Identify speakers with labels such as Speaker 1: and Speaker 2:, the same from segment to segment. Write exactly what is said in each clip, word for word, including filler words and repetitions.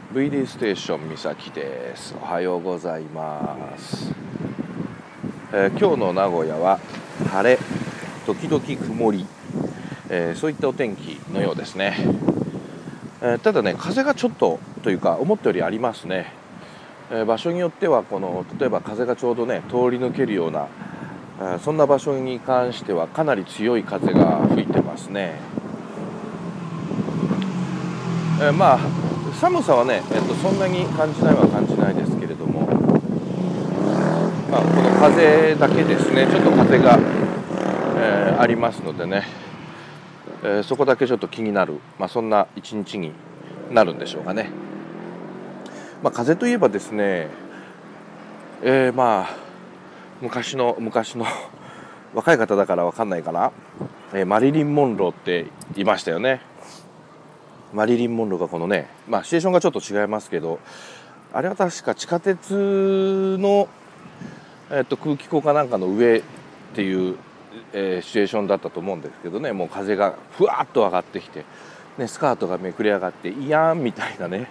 Speaker 1: ブイディー ステーション三崎です。おはようございます、えー、今日の名古屋は晴れ時々曇り、えー、そういったお天気のようですね、えー、ただね風がちょっとというか思ったよりありますね、えー、場所によってはこの例えば風がちょうどね通り抜けるような、えー、そんな場所に関してはかなり強い風が吹いてますね。えー、まあ寒さはね、えっと、そんなに感じないは感じないですけれども、まあ、この風だけですね、ちょっと風が、えー、ありますのでね、えー、そこだけちょっと気になる、まあ、そんな一日になるんでしょうかね。まあ、風といえばですね、えー、まあ昔の昔の若い方だから分かんないかな、えー、マリリン・モンローって言いましたよね。マリリン・モンローがこのね、まあ、シチュエーションがちょっと違いますけど、あれは確か地下鉄の、えっと、空気口かなんかの上っていう、えー、シチュエーションだったと思うんですけどね、もう風がふわっと上がってきて、ね、スカートがめくれ上がっていやーんみたいなね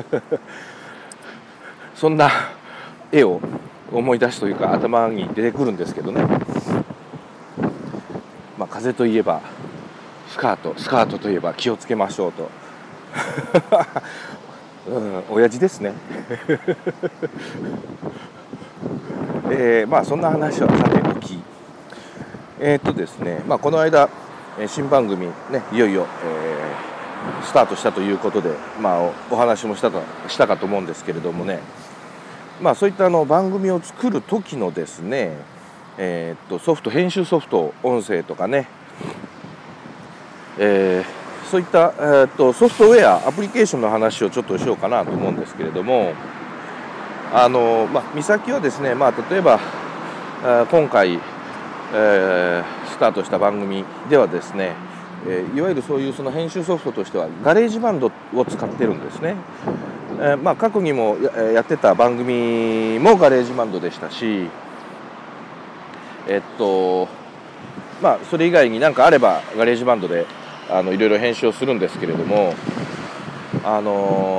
Speaker 1: そんな絵を思い出すというか頭に出てくるんですけどね、まあ、風といえばスカートスカートといえば気をつけましょうとうん、親父ですねえー、まあそんな話はさておき、えー、っとですね、まあ、この間新番組ねいよいよ、えー、スタートしたということで、まあ、お, お話もしたかしたかと思うんですけれどもね、まあそういったあの番組を作る時のですね、えー、っとソフト編集ソフト音声とかね、えーそういった、えー、とソフトウェアアプリケーションの話をちょっとしようかなと思うんですけれども、あの、まあ、三崎はですね、まあ、例えば今回、えー、スタートした番組ではですね、えー、いわゆるそういうその編集ソフトとしてはガレージバンドを使ってるんですね、えーまあ、過去にも や, やってた番組もガレージバンドでしたし、えっとまあそれ以外に何かあればガレージバンドであのいろいろ編集をするんですけれども、あの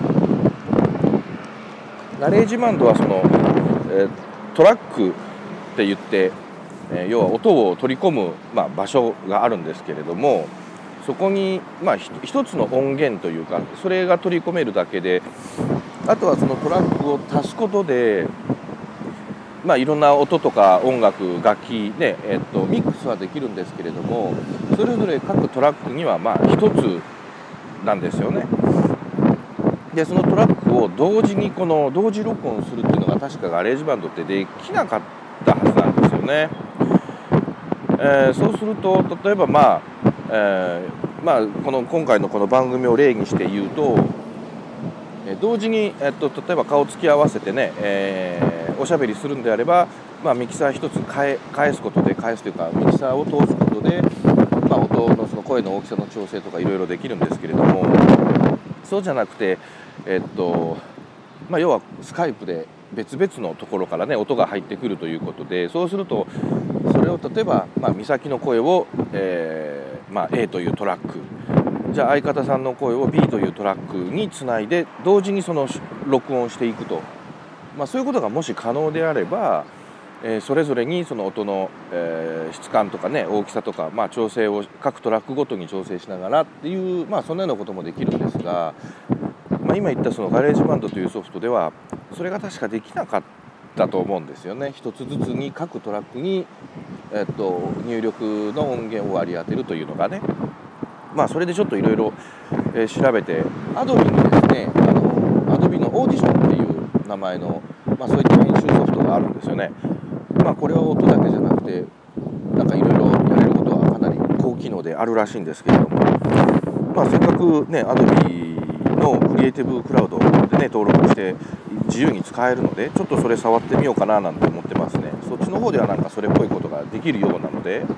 Speaker 1: ガレージバンドはその、えー、トラックって言って、えー、要は音を取り込む、まあ、場所があるんですけれども、そこに、まあ、一つの音源というかそれが取り込めるだけで、あとはそのトラックを足すことで、まあ、いろんな音とか音楽楽器ね、えー、とミックスはできるんですけれども、それぞれ各トラックにはまあ一つなんですよね。でそのトラックを同時にこの同時録音するっていうのが確かガレージバンドってできなかったはずなんですよね。えー、そうすると例えばまあ、えー、まあこの今回のこの番組を例にして言うと、えー、同時に、えー、と例えば顔つき合わせてね、えー、おしゃべりするんであれば、まあ、ミキサー一つ変え返すことで返すというかミキサーを通すことで、まあ、音のその声の大きさの調整とかいろいろできるんですけれども、そうじゃなくて、えっとまあ、要はスカイプで別々のところからね音が入ってくるということで、そうするとそれを例えば、まあ、美咲の声を、えーまあ、A というトラック、じゃあ相方さんの声を B というトラックにつないで同時にその録音していくと、まあ、そういうことがもし可能であれば、えー、それぞれにその音の、えー、質感とかね大きさとか、まあ、調整を各トラックごとに調整しながらっていう、まあ、そんなようなこともできるんですが、まあ、今言ったそのガレージバンドというソフトではそれが確かできなかったと思うんですよね。一つずつに各トラックに、えっと、入力の音源を割り当てるというのがね、まあそれでちょっといろいろ調べて、アドビにですね、あのアドビのオーディションっていう名前の、まあ、そういった編集ソフトがあるんですよね。まあこれは音だけじゃなくてなんかいろいろやれることはかなり高機能であるらしいんですけれども、まあせっかくねアドビのクリエイティブクラウドでね登録して自由に使えるので、ちょっとそれ触ってみようかななんて思ってますね。そっちの方ではなんかそれっぽいことができるようなので、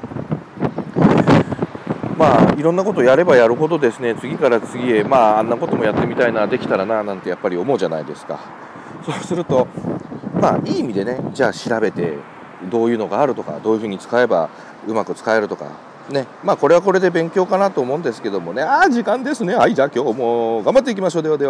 Speaker 1: まあいろんなことをやればやるほどですね、次から次へまああんなこともやってみたいな、できたらななんてやっぱり思うじゃないですか。そうするとまあいい意味でね、じゃあ調べてどういうのがあるとか、どういうふうに使えばうまく使えるとかね、まあこれはこれで勉強かなと思うんですけどもね。ああ時間ですね。はい、じゃあ今日も頑張っていきましょう。ではでは。